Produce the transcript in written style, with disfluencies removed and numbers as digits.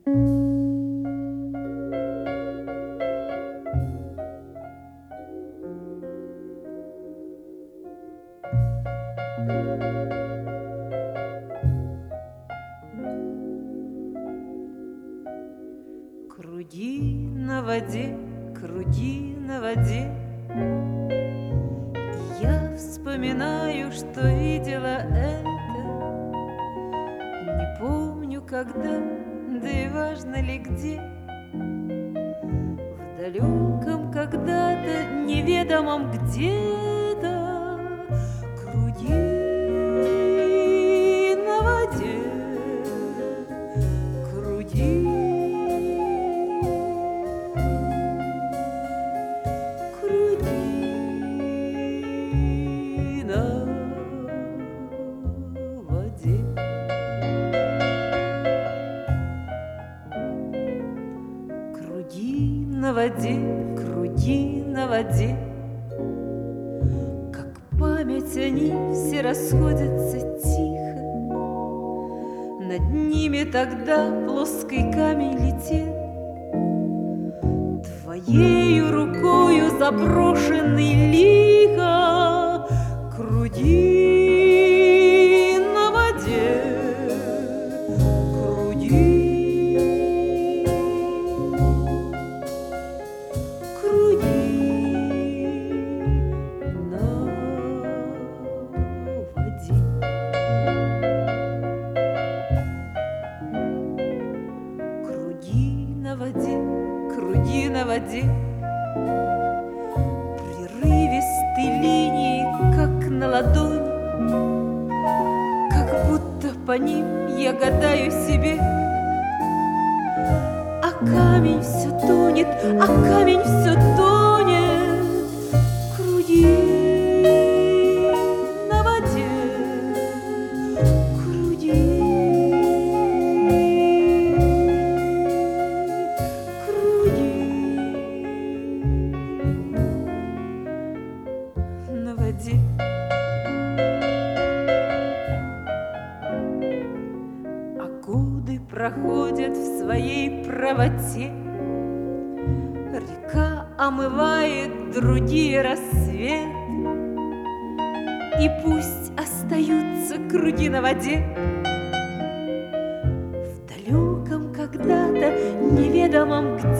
Круги на воде, круги на воде. И я вспоминаю, что видела это. Не помню, когда, да и важно ли где. В далеком когда-то, неведомом где-то. Круги на воде, круги. Круги на воде, круги на воде. Как память они все расходятся тихо. Над ними тогда плоский камень летел. Твоею рукою заброшенный лихо. Круги на воде, круги. Круги на воде, прерывистой линии, как на ладони, как будто по ним я гадаю себе. А камень все тонет, а камень все тонет. Круги на воде, круги. На воде. А годы проходят в своей правоте. Река омывает другие рассветы. И пусть остаются круги на воде. В далеком когда-то, неведомом где.